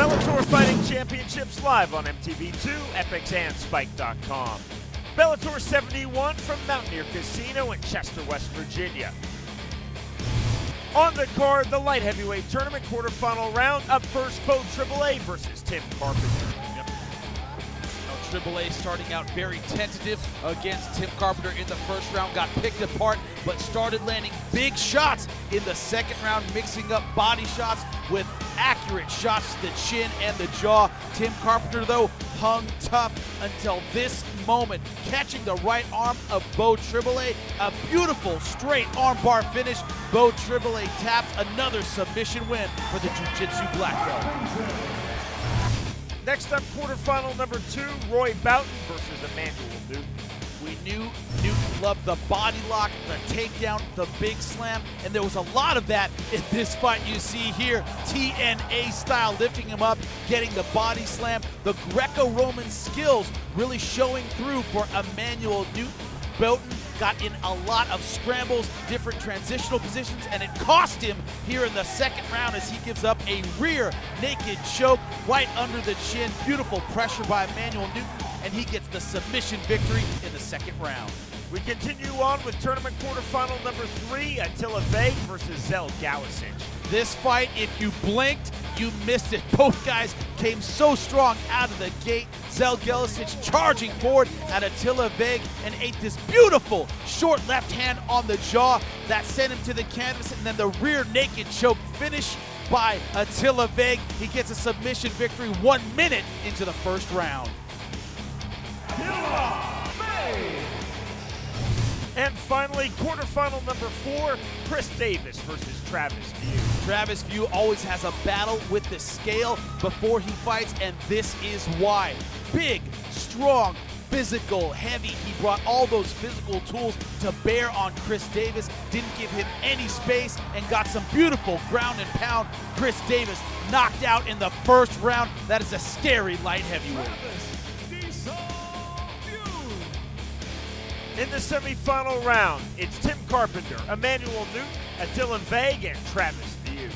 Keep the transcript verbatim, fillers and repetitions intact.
Bellator Fighting Championships live on M T V two, Epix, and Spike dot com. Bellator seventy-one from Mountaineer Casino in Chester, West Virginia. On the card, the light heavyweight tournament quarterfinal round. Up first, Beau Triple A versus Tim Carpenter. Triple A starting out very tentative against Tim Carpenter in the first round, got picked apart, but started landing big shots in the second round, mixing up body shots with accurate shots to the chin and the jaw. Tim Carpenter, though, hung tough until this moment, catching the right arm of Beau Triple A. A beautiful straight armbar finish. Beau Triple A taps another submission win for the Jiu-Jitsu black belt. Next up, quarterfinal number two, Roy Boughton versus Emmanuel Newton. We knew Newton loved the body lock, the takedown, the big slam, and there was a lot of that in this fight you see here. T N A style, lifting him up, getting the body slam. The Greco-Roman skills really showing through for Emmanuel Newton. Boughton got in a lot of scrambles, different transitional positions, and it cost him here in the second round as he gives up a rear naked choke right under the chin. Beautiful pressure by Emmanuel Newton, and he gets the submission victory in the second round. We continue on with tournament quarterfinal number three, Attila Veg versus Zell Galicic. This fight, if you blinked, you missed it. Both guys came so strong out of the gate. Zell Galicic charging forward at Attila Veg and ate this beautiful short left hand on the jaw that sent him to the canvas, and then the rear naked choke finish by Attila Veg. He gets a submission victory one minute into the first round. And finally, quarterfinal number four, Chris Davis versus Travis View. Travis View always has a battle with the scale before he fights, and this is why. Big, strong, physical, heavy. He brought all those physical tools to bear on Chris Davis, didn't give him any space, and got some beautiful ground and pound. Chris Davis knocked out in the first round. That is a scary light heavyweight. In the semifinal round, it's Tim Carpenter, Emmanuel Newton, Attila Veg, and Travis